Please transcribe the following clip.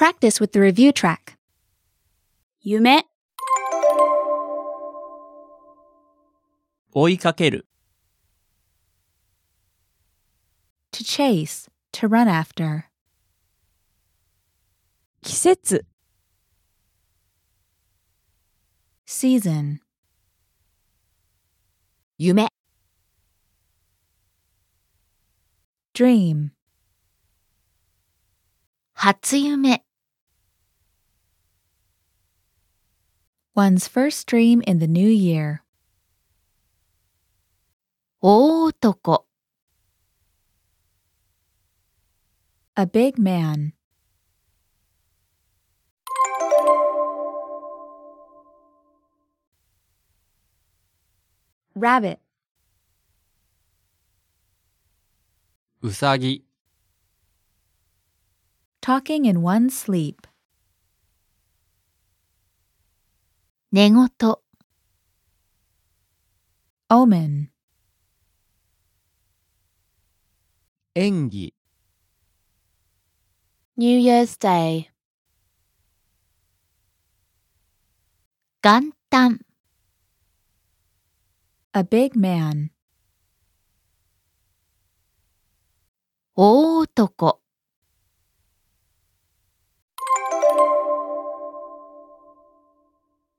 practice with the review track. 夢、 追いかける、 To chase, to run after. 季節、 Season. 夢、 Dream. 初夢、 One's first dream in the new year. 大男、 A big man. Rabbit. うさぎ、 Talking in one's sleep. 寝言、 Omen. 演技、 New Year's Day。元旦、 A big man. 大男。